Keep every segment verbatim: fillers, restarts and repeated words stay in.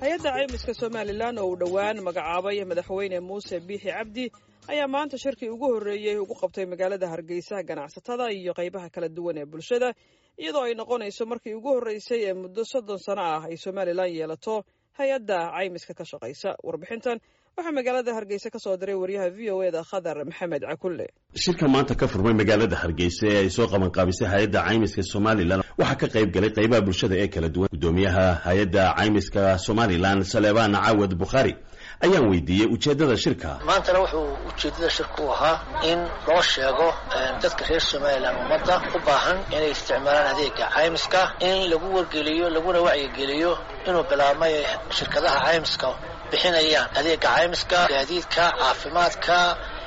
hay-adda caymiska somalilan oo uu dhowaan magacaabay madaxweyne muuse biixi cabdi ayaa maanta shirkii ugu horreeyey ugu qabtay magaalada hargeysa ganacsatada iyo qaybaha kala duwan ee bulshada iyadoo ay noqonayso markii ugu horreysay ee muddo soddon sano ah ay somalilan yeelato hay-adda caymiska ka shaqaysa. warbixintan waxaa magaalada hargeysa ka soo diray wariyaha v o eda khadar maxamed cakulle. shirka maanta ka furmay magaalada hargeysa ee ay soo qabanqaabisay hay-adda caymiska somalilan waxaa ka qayb galay qaybaha bulshada ee kala duwan. gudoomiyaha hay-adda caymiska somalilan saleebaan caawad bukhaari ayaan weydiiyey ujeedada shirka. maantana wuxuu ujeedada shirka u ahaa in loo sheego dadka reer somalilan ummadda u baahan inay isticmaalaan adeega caymiska, in lagu wargeliyo laguna wacyigeliyo inuu bilaabmay shirkadaha caymiska bixinayaan adeega caymiska, gaadiidka, caafimaadka,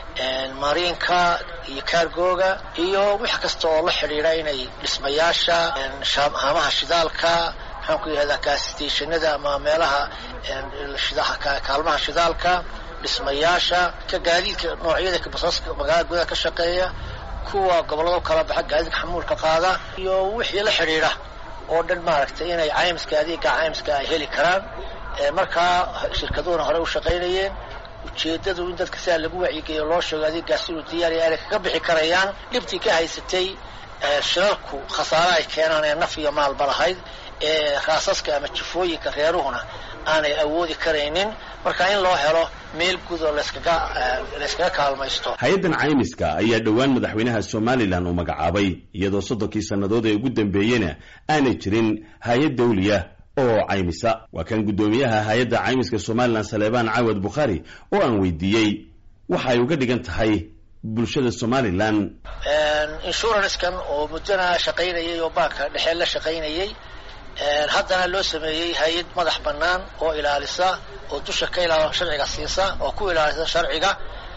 mariinka iyo kaargooga iyo wax kasta oo la xidhiidha inay dhismayaasha, haamaha shidaalka, maxaan ku yidhahdaa gaasstationada ama meelaha shidaha kaalmaha shidaalka, dhismayaasha ka gaadiidka noocyada basaska magaalada gudaha ka shaqeeya, kuwa gobollada kala baxa gaadiidka xamuulka qaada iyo wixii la xidhiidha oo dhan maaragtay inay caymiska adeega caymiska ay heli karaan. markaa shirkaduhuna hore u shaqaynayeen, ujeedadu in dadka sidaa lagu wacyigeeyo loo sheego adeegaas inuu diyaariya inay kaga bixi karayaan dhibtii ka haysatay shilalku khasaare ay keenaan ee naf iyo maalba lahayd ee raasaska ama jifooyinka reeruhuna aanay awoodi karaynin. marka in loo helo meel guud oo layskaga layskaga kaalmaysto. hay-addan caymiska ayaa dhowaan madaxweynaha somalilan uu magacaabay iyadoo soddonkii sannadood ee ugu dambeeyena aanay jirin hay-ad dawliya oo caymisa. waa kan guddoomiyaha hay-adda caymiska somalilan saleebaan caawad bukhaari oo aan weydiiyey waxa ay uga dhigan tahay bulshada somalilan. inshurancekan oo muddana shaqaynayay oo baanka dhexe la shaqaynayay, haddana loo sameeyey hay-ad madax bannaan oo ilaalisa oo dusha ka ilaala sharciga siisa oo ku ilaalisa sharciga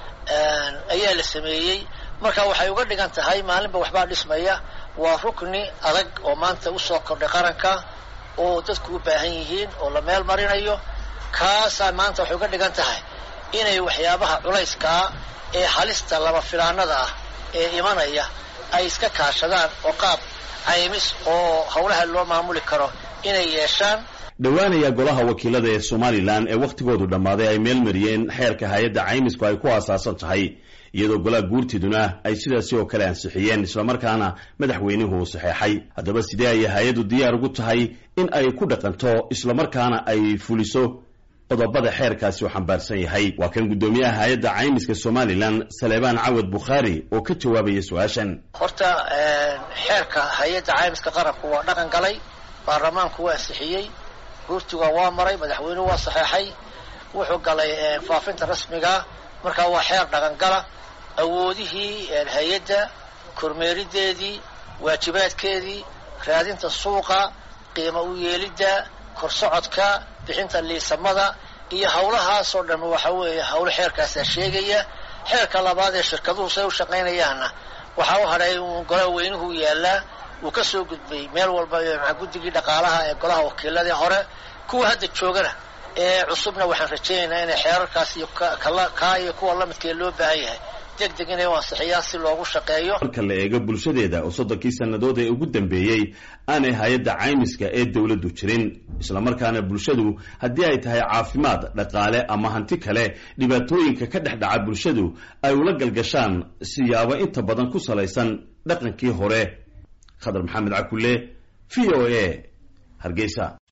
ayaa la sameeyey. marka waxay uga dhigan tahay maalinba waxbaa dhismaya. waa rukni adag oo maanta usoo kordhay qaranka oo dadku u baahan yihiin oo la meel marinayo. kaasaa maanta waxay uga dhigan tahay inay waxyaabaha culayskaa ee halista laba filaanada ah ee imanaya ay iska kaashadaan oo qaab caymis oo howlaha loo maamuli karo inay yeeshaan. dhowaanaya golaha wakiilada ee somalilan ee wakhtigoodu dhammaaday ay meel mariyeen xeerka hay-adda caymisku ay ku aasaasan tahay, iyadoo golaha guurtiduna ay sidaasi oo kale ansixiyeen islamarkaana madaxweynuhu saxeexay. haddaba sidee ayay hay-addu diyaar ugu tahay in ay ku dhaqanto islamarkaana ay fuliso qodobada xeerkaasi uu xambaarsan yahay? waa kan guddoomiyaha hay-adda caymiska somalilan saleebaan caawad bukhaari oo ka jawaabaya su-aashan. horta xeerka hay-adda caymiska qaranku waa dhaqan galay, baarlamaanku waa ansixiyey, guurtiga waa maray, madaxweynuhu waa saxeexay, wuxuu galay faafinta rasmiga. marka waa xeer dhaqangala. awoodihii hay-adda, kormeerideedii, waajibaadkeedii, raadinta suuqa, qiimo u yeelidda, korsocodka, bixinta liisamada iyo howlahaasoo dhan waxa weeye howlo xeerkaasaa sheegaya. xeerka labaad ee shirkaduhu say u shaqaynayaanna waxaa u hadhay uu golaha weynuhu yaallaa. wuu ka soo gudbay meel walba guddigii dhaqaalaha ee golaha wakiiladii hore. kuwa hadda joogana ee cusubna waxaan rajaynaynaa inay xeerarkaas iyo kaa iyo kuwa la midkee loo baahan yahay deg deg inay ansixiyaan si loogu shaqeeyo. marka la eego bulshadeeda oo soddonkii sannadood ee ugu dambeeyey aanay hay-adda caymiska ee dawladdu jirin, islamarkaana bulshadu haddii ay tahay caafimaad, dhaqaale ama hanti kale, dhibaatooyinka ka dhex dhaca bulshadu ay ula galgashaan siyaabo inta badan ku salaysan dhaqankii hore. khadar maxamed cakulle, v o a, hargeysa.